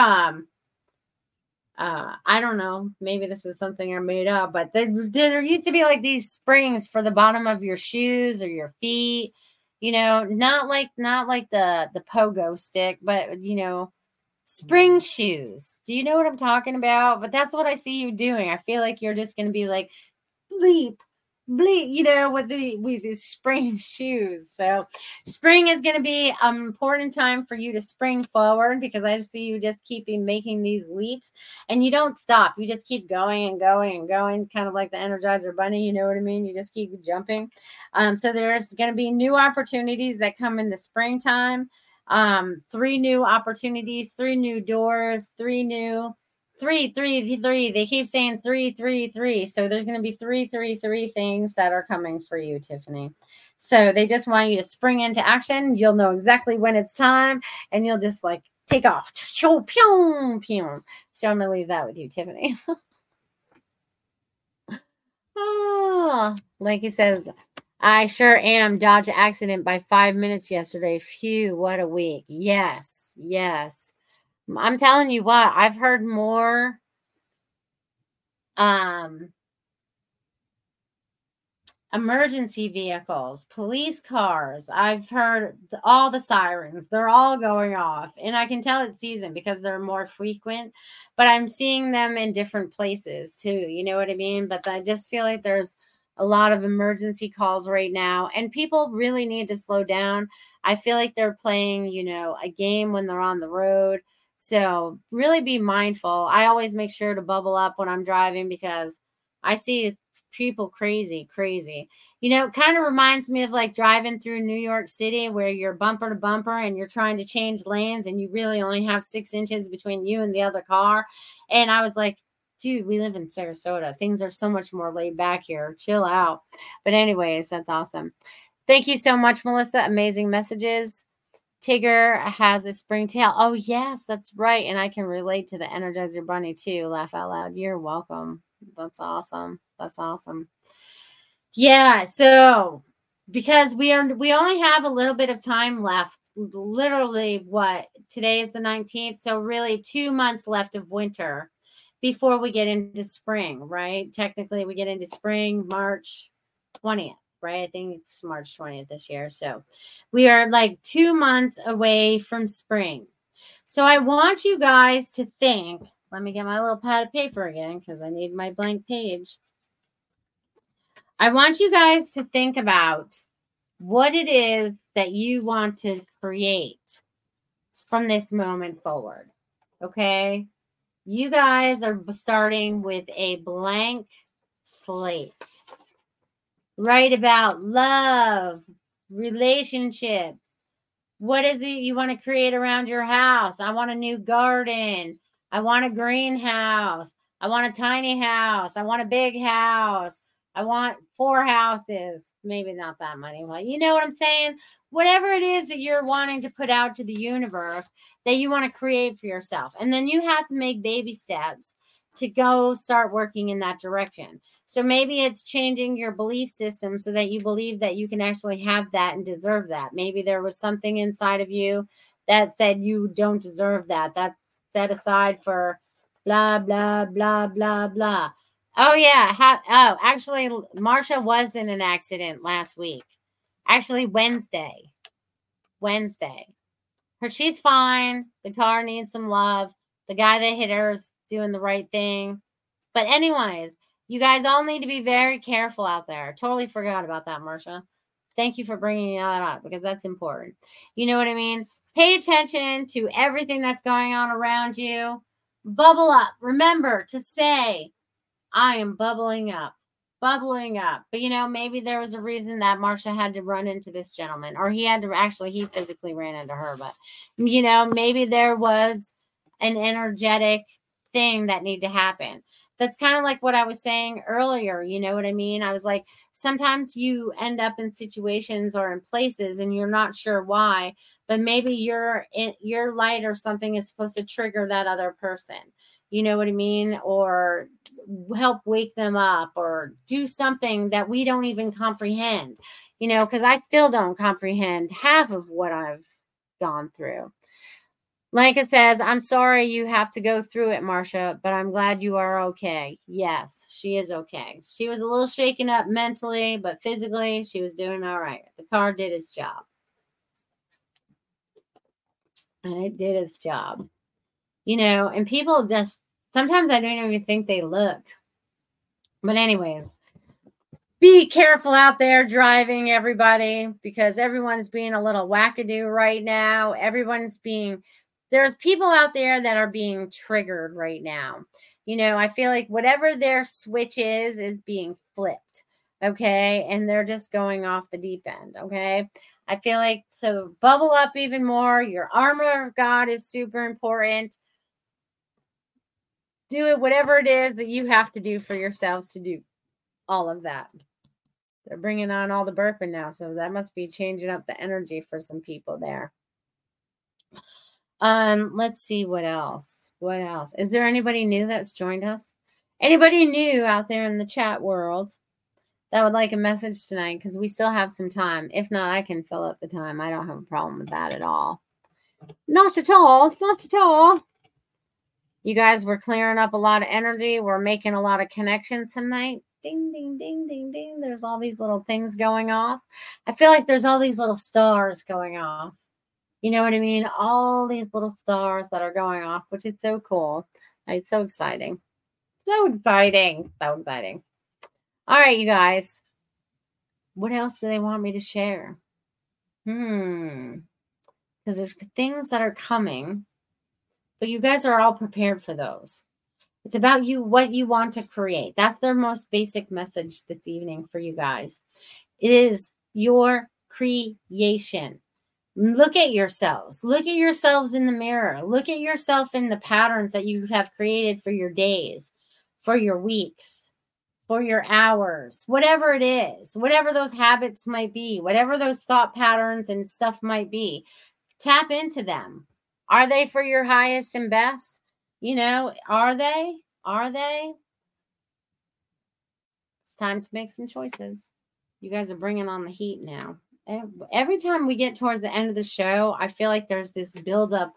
I don't know, maybe this is something I made up, but there used to be these springs for the bottom of your shoes or your feet, not like the pogo stick, but spring shoes. Do you know what I'm talking about? But that's what I see you doing. I feel like you're just going to be bleep, with these spring shoes. So spring is going to be an important time for you to spring forward, because I see you just keeping making these leaps and you don't stop. You just keep going and going and going, kind of like the Energizer Bunny. You know what I mean? You just keep jumping. So there's going to be new opportunities that come in the springtime. 3 new opportunities, 3 new doors, 3 new 3. They keep saying 3. So there's going to be 3 things that are coming for you, Tiffany. So they just want you to spring into action. You'll know exactly when it's time, and you'll just take off. So I'm going to leave that with you, Tiffany. Like he says, I sure am. Dodge accident by 5 minutes yesterday. Phew, what a week. Yes, yes. I'm telling you what, I've heard more emergency vehicles, police cars. I've heard all the sirens. They're all going off. And I can tell it's season because they're more frequent, but I'm seeing them in different places too. You know what I mean? But I just feel like there's a lot of emergency calls right now, and people really need to slow down. I feel like they're playing, a game when they're on the road. So really be mindful. I always make sure to bubble up when I'm driving because I see people crazy. It kind of reminds me of like driving through New York City where you're bumper to bumper and you're trying to change lanes and you really only have 6 inches between you and the other car. And I was like, dude, we live in Sarasota. Things are so much more laid back here. Chill out. But anyways, that's awesome. Thank you so much, Melissa. Amazing messages. Tigger has a springtail. Oh, yes, that's right. And I can relate to the Energizer Bunny too. Laugh out loud. You're welcome. That's awesome. That's awesome. Yeah, so because we only have a little bit of time left. Literally, today is the 19th, so really 2 months left of winter before we get into spring, right? Technically, we get into spring March 20th, right? I think it's March 20th this year. So we are like 2 months away from spring. So I want you guys to think, let me get my little pad of paper again because I need my blank page. I want you guys to think about what it is that you want to create from this moment forward. Okay? You guys are starting with a blank slate. Write about love, relationships. What is it you want to create around your house? I want a new garden. I want a greenhouse. I want a tiny house. I want a big house. I want 4 houses. Maybe not that many. Well, you know what I'm saying? Whatever it is that you're wanting to put out to the universe that you want to create for yourself. And then you have to make baby steps to go start working in that direction. So maybe it's changing your belief system so that you believe that you can actually have that and deserve that. Maybe there was something inside of you that said you don't deserve that. That's set aside for blah, blah, blah, blah, blah. Oh, yeah. Actually, Marsha was in an accident last week. Actually, Wednesday. She's fine. The car needs some love. The guy that hit her is doing the right thing. But anyways, you guys all need to be very careful out there. Totally forgot about that, Marsha. Thank you for bringing that up because that's important. You know what I mean? Pay attention to everything that's going on around you. Bubble up. Remember to say, I am bubbling up. Bubbling up. But, maybe there was a reason that Marsha had to run into this gentleman. Or he physically ran into her. But, maybe there was an energetic thing that needed to happen. That's kind of like what I was saying earlier. You know what I mean? I was like, sometimes you end up in situations or in places and you're not sure why, but maybe your light or something is supposed to trigger that other person. You know what I mean? Or help wake them up or do something that we don't even comprehend, because I still don't comprehend half of what I've gone through. Lanka says, I'm sorry you have to go through it, Marsha, but I'm glad you are okay. Yes, she is okay. She was a little shaken up mentally, but physically, she was doing all right. The car did its job. And it did its job. And people just, sometimes I don't even think they look. But anyways, be careful out there driving, everybody, because everyone's being a little wackadoo right now. There's people out there that are being triggered right now. I feel like whatever their switch is being flipped. Okay. And they're just going off the deep end. Okay. I feel like, so bubble up even more. Your armor of God is super important. Do it, whatever it is that you have to do for yourselves to do all of that. They're bringing on all the burping now. So that must be changing up the energy for some people there. Let's see what else. Is there anybody new that's joined us? Anybody new out there in the chat world? that would like a message tonight, because we still have some time. If not, I can fill up the time. I don't have a problem with that at all. Not at all. Not at all. You guys were clearing up a lot of energy. We're making a lot of connections tonight. Ding, ding, ding, ding, ding. There's all these little things going off. I feel like there's all these little stars going off. You know what I mean? All these little stars that are going off, which is so cool. It's so exciting. So exciting. So exciting. All right, you guys. What else do they want me to share? Because there's things that are coming, but you guys are all prepared for those. It's about you, what you want to create. That's their most basic message this evening for you guys. It is your creation. Look at yourselves. Look at yourselves in the mirror. Look at yourself in the patterns that you have created for your days, for your weeks, for your hours, whatever it is, whatever those habits might be, whatever those thought patterns and stuff might be. Tap into them. Are they for your highest and best? You know, are they? Are they? It's time to make some choices. You guys are bringing on the heat now. Every time we get towards the end of the show, I feel like there's this buildup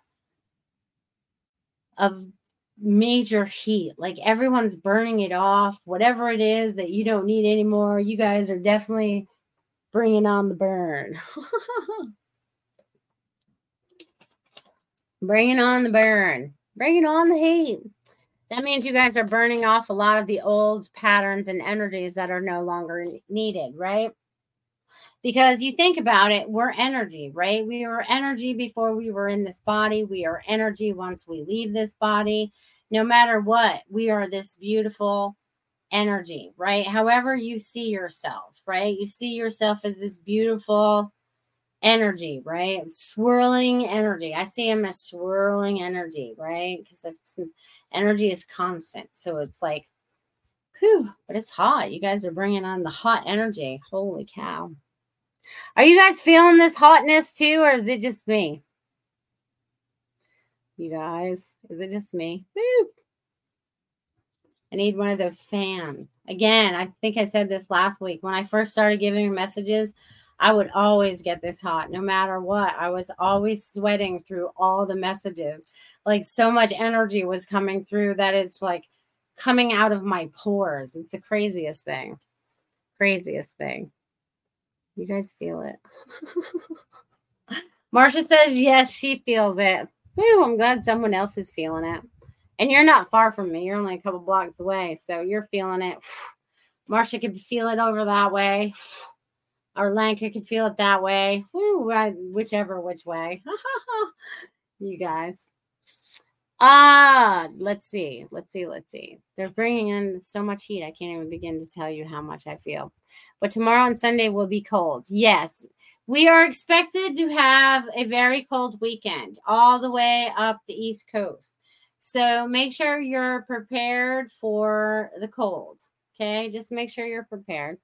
of major heat. Like everyone's burning it off. Whatever it is that you don't need anymore, you guys are definitely bringing on the burn. Bringing on the burn. Bringing on the heat. That means you guys are burning off a lot of the old patterns and energies that are no longer needed, right? Because you think about it, we're energy, right? We were energy before we were in this body. We are energy once we leave this body. No matter what, we are this beautiful energy, right? However you see yourself, right? You see yourself as this beautiful energy, right? Swirling energy. I see him as swirling energy, right? Because energy is constant. So it's like, whew, but it's hot. You guys are bringing on the hot energy. Holy cow. Are you guys feeling this hotness too, or is it just me? You guys, is it just me? Woo. I need one of those fans. Again, I think I said this last week. When I first started giving messages, I would always get this hot, no matter what. I was always sweating through all the messages. Like so much energy was coming through that is like coming out of my pores. It's the craziest thing. Craziest thing. You guys feel it? Marcia says, yes, she feels it. Woo, I'm glad someone else is feeling it. And you're not far from me. You're only a couple blocks away. So you're feeling it. Marcia could feel it over that way. Or Lanka could feel it that way. Woo, which way. You guys. Let's see. They're bringing in so much heat. I can't even begin to tell you how much I feel. But tomorrow and Sunday will be cold. Yes, we are expected to have a very cold weekend all the way up the East Coast. So make sure you're prepared for the cold. Okay, just make sure you're prepared.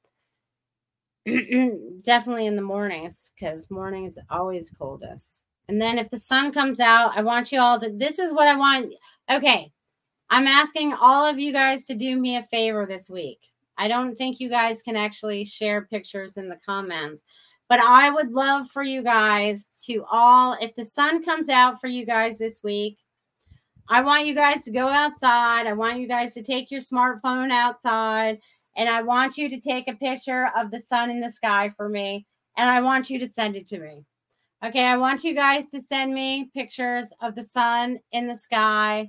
Definitely in the mornings, because morning is always coldest. And then if the sun comes out, I want you all to, this is what I want. Okay, I'm asking all of you guys to do me a favor this week. I don't think you guys can actually share pictures in the comments, but I would love for you guys to all, if the sun comes out for you guys this week, I want you guys to go outside. I want you guys to take your smartphone outside, and I want you to take a picture of the sun in the sky for me, and I want you to send it to me. Okay, I want you guys to send me pictures of the sun in the sky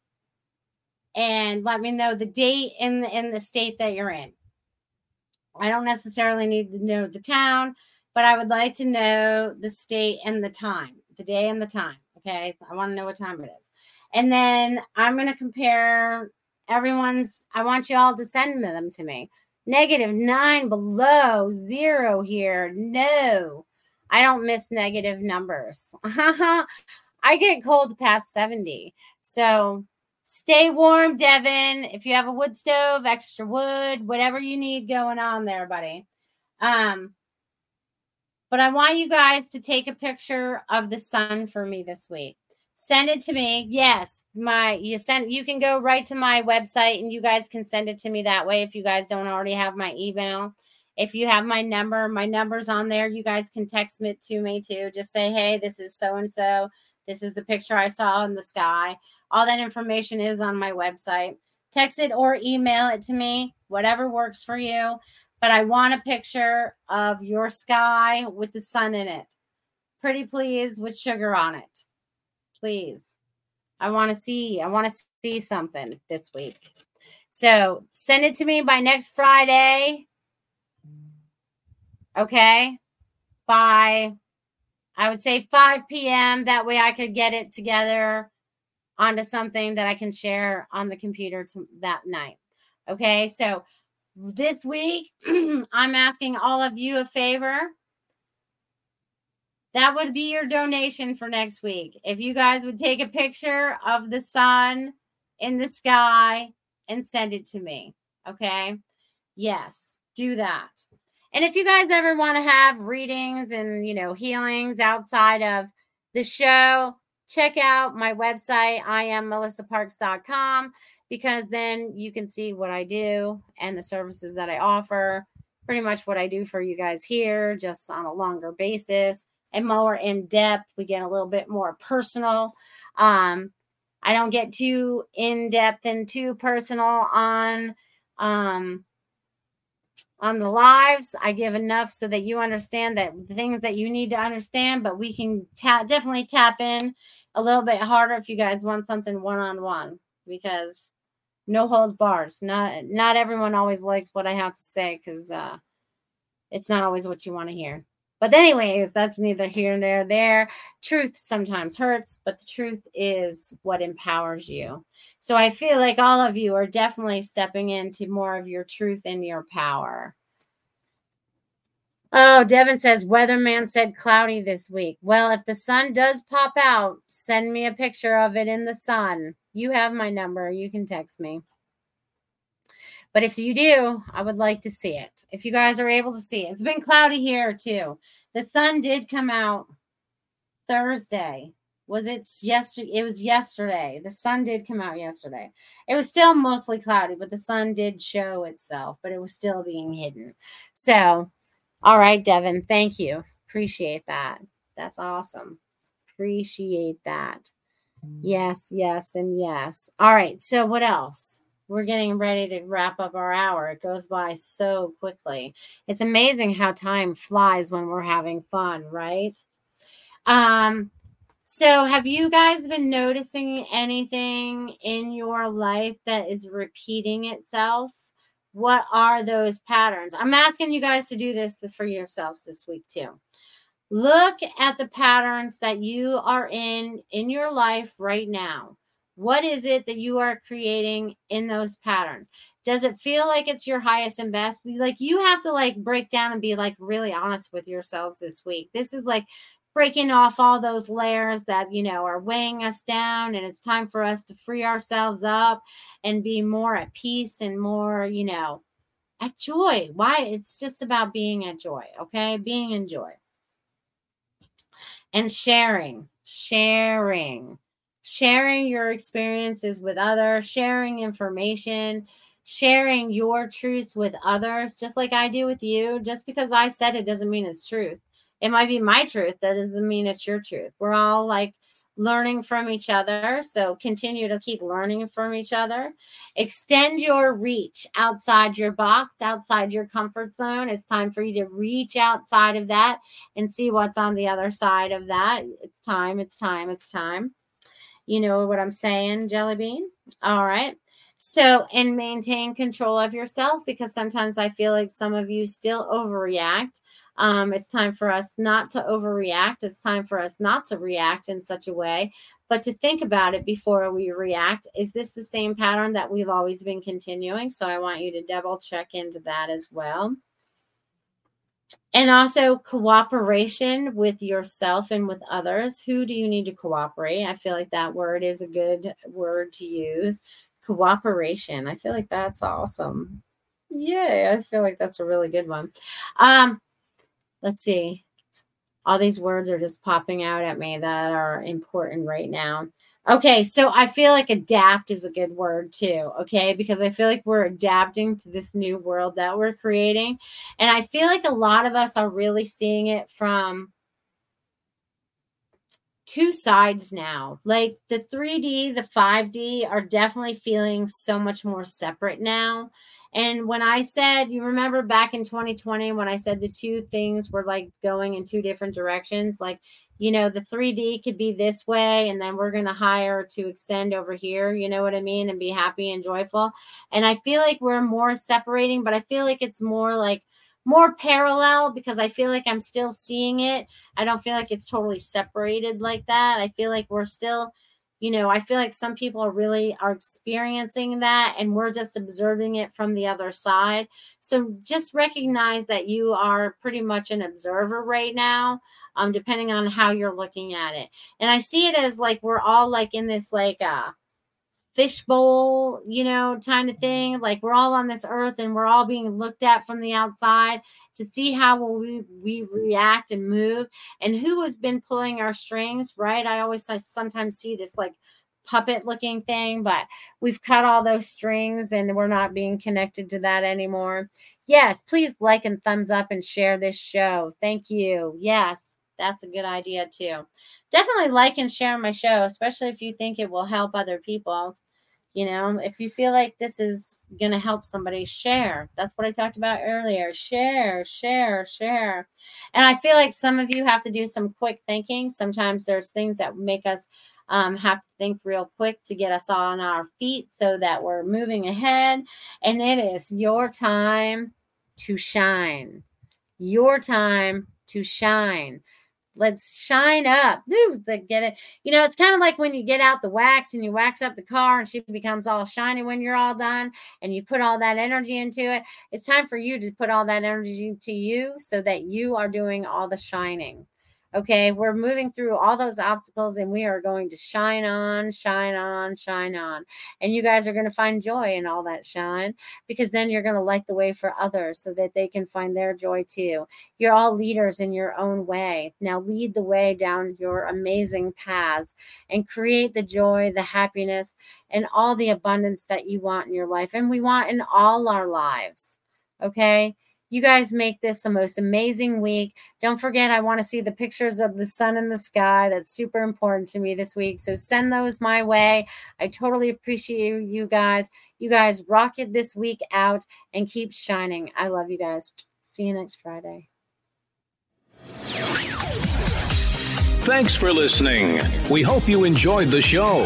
and let me know the date in the state that you're in. I don't necessarily need to know the town, but I would like to know the state and the time, the day and the time. Okay, I want to know what time it is. And then I'm going to compare everyone's, I want you all to send them to me. -9 below, 0 here. No, I don't miss negative numbers. I get cold past 70. So stay warm, Devin. If you have a wood stove, extra wood, whatever you need going on there, buddy. But I want you guys to take a picture of the sun for me this week. Send it to me. Yes. You can go right to my website and you guys can send it to me that way if you guys don't already have my email. If you have my number's on there. You guys can text it to me too. Just say, hey, this is so-and-so. This is the picture I saw in the sky. All that information is on my website. Text it or email it to me, whatever works for you. But I want a picture of your sky with the sun in it. Pretty please, with sugar on it. Please. I want to see something this week. So send it to me by next Friday. Okay. By, I would say 5 p.m. That way I could get it together onto something that I can share on the computer that night. Okay. So this week, I'm asking all of you a favor. That would be your donation for next week. If you guys would take a picture of the sun in the sky and send it to me. Okay? Yes, do that. And if you guys ever want to have readings and, healings outside of the show, check out my website, IamMelissaParks.com, because then you can see what I do and the services that I offer. Pretty much what I do for you guys here, just on a longer basis. And more in depth. We get a little bit more personal. I don't get too in depth and too personal on the lives. I give enough so that you understand that the things that you need to understand, but we can definitely tap in a little bit harder if you guys want something one-on-one, because no holds bars. Not everyone always likes what I have to say, because it's not always what you want to hear. But anyways, that's neither here nor there. Truth sometimes hurts, but the truth is what empowers you. So I feel like all of you are definitely stepping into more of your truth and your power. Oh, Devin says, weatherman said cloudy this week. Well, if the sun does pop out, send me a picture of it in the sun. You have my number. You can text me. But if you do, I would like to see it. If you guys are able to see it. It's been cloudy here too. The sun did come out Thursday. Was it yesterday? It was yesterday. The sun did come out yesterday. It was still mostly cloudy, but the sun did show itself, but it was still being hidden. So, all right, Devin, thank you. Appreciate that. That's awesome. Appreciate that. Yes, yes, and yes. All right, so what else? We're getting ready to wrap up our hour. It goes by so quickly. It's amazing how time flies when we're having fun, right? So have you guys been noticing anything in your life that is repeating itself? What are those patterns? I'm asking you guys to do this for yourselves this week too. Look at the patterns that you are in your life right now. What is it that you are creating in those patterns? Does it feel like it's your highest and best? Like, you have to break down and be really honest with yourselves this week. This is breaking off all those layers that, are weighing us down. And it's time for us to free ourselves up and be more at peace and more, at joy. Why? It's just about being at joy. Okay. Being in joy. And sharing your experiences with others, sharing information, sharing your truths with others, just like I do with you. Just because I said it doesn't mean it's truth. It might be my truth. That doesn't mean it's your truth. We're all learning from each other. So continue to keep learning from each other. Extend your reach outside your box, outside your comfort zone. It's time for you to reach outside of that and see what's on the other side of that. It's time. You know what I'm saying, Jelly Bean? All right. So, and maintain control of yourself, because sometimes I feel like some of you still overreact. It's time for us not to overreact. It's time for us not to react in such a way, but to think about it before we react. Is this the same pattern that we've always been continuing? So I want you to double check into that as well. And also cooperation with yourself and with others. Who do you need to cooperate? I feel like that word is a good word to use. Cooperation. I feel like that's awesome. Yeah, I feel like that's a really good one. Let's see. All these words are just popping out at me that are important right now. Okay, so I feel like adapt is a good word too, okay? Because I feel like we're adapting to this new world that we're creating. And I feel like a lot of us are really seeing it from two sides now. Like the 3D, the 5D are definitely feeling so much more separate now. And when I said, you remember back in 2020 when I said the two things were like going in two different directions, like, you know, the 3D could be this way, and then we're going to hire to extend over here, you know what I mean, and be happy and joyful. And I feel like we're more separating, but I feel like it's more like more parallel because I feel like I'm still seeing it. I don't feel like it's totally separated like that. I feel like we're still, you know, I feel like some people are experiencing that, and we're just observing it from the other side. So just recognize that you are pretty much an observer right now, depending on how you're looking at it. And I see it as like we're all like in this like fishbowl, you know, kind of thing. Like we're all on this earth and we're all being looked at from the outside to see how will we react and move, and who has been pulling our strings, right? I sometimes see this like puppet looking thing, but we've cut all those strings and we're not being connected to that anymore. Yes, please like and thumbs up and share this show. Thank you. Yes, that's a good idea too. Definitely like and share my show, especially if you think it will help other people. You know, if you feel like this is going to help somebody, share. That's what I talked about earlier. Share. And I feel like some of you have to do some quick thinking. Sometimes there's things that make us have to think real quick to get us on our feet so that we're moving ahead. And it is your time to shine. Your time to shine. Let's shine up. Get it. You know, it's kind of like when you get out the wax and you wax up the car and she becomes all shiny when you're all done and you put all that energy into it. It's time for you to put all that energy into you so that you are doing all the shining. Okay, we're moving through all those obstacles and we are going to shine on. And you guys are going to find joy in all that shine, because then you're going to light the way for others so that they can find their joy too. You're all leaders in your own way. Now lead the way down your amazing paths and create the joy, the happiness, and all the abundance that you want in your life. And we want in all our lives. Okay. You guys make this the most amazing week. Don't forget, I want to see the pictures of the sun in the sky. That's super important to me this week. So send those my way. I totally appreciate you guys. You guys rock it this week out and keep shining. I love you guys. See you next Friday. Thanks for listening. We hope you enjoyed the show.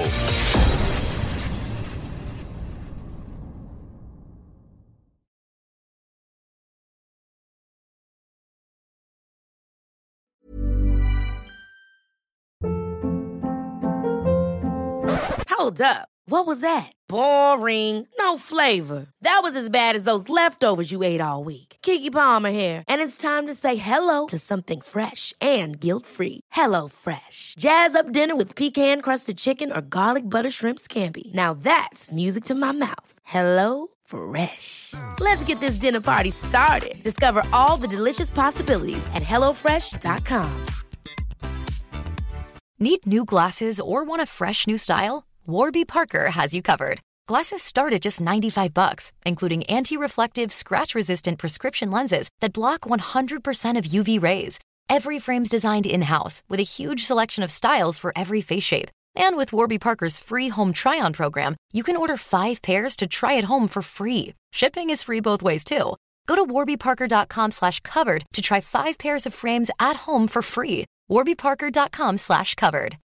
Hold up. What was that? Boring. No flavor. That was as bad as those leftovers you ate all week. Keke Palmer here. And it's time to say hello to something fresh and guilt-free. Hello Fresh. Jazz up dinner with pecan-crusted chicken or garlic butter shrimp scampi. Now that's music to my mouth. Hello Fresh. Let's get this dinner party started. Discover all the delicious possibilities at HelloFresh.com. Need new glasses or want a fresh new style? Warby Parker has you covered. Glasses start at just $95, including anti-reflective, scratch-resistant prescription lenses that block 100% of UV rays. Every frame's designed in-house with a huge selection of styles for every face shape. And with Warby Parker's free home try-on program, you can order 5 pairs to try at home for free. Shipping is free both ways, too. Go to warbyparker.com/covered to try 5 pairs of frames at home for free. warbyparker.com/covered.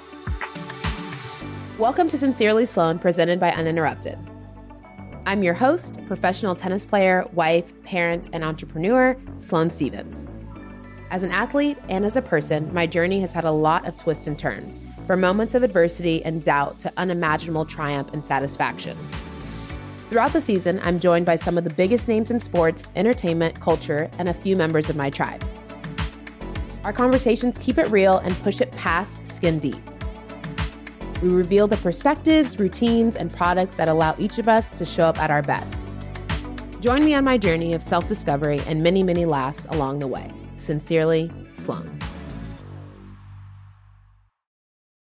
Welcome to Sincerely Sloan, presented by Uninterrupted. I'm your host, professional tennis player, wife, parent, and entrepreneur, Sloane Stevens. As an athlete and as a person, my journey has had a lot of twists and turns, from moments of adversity and doubt to unimaginable triumph and satisfaction. Throughout the season, I'm joined by some of the biggest names in sports, entertainment, culture, and a few members of my tribe. Our conversations keep it real and push it past skin deep. We reveal the perspectives, routines, and products that allow each of us to show up at our best. Join me on my journey of self-discovery and many, many laughs along the way. Sincerely, Sloane.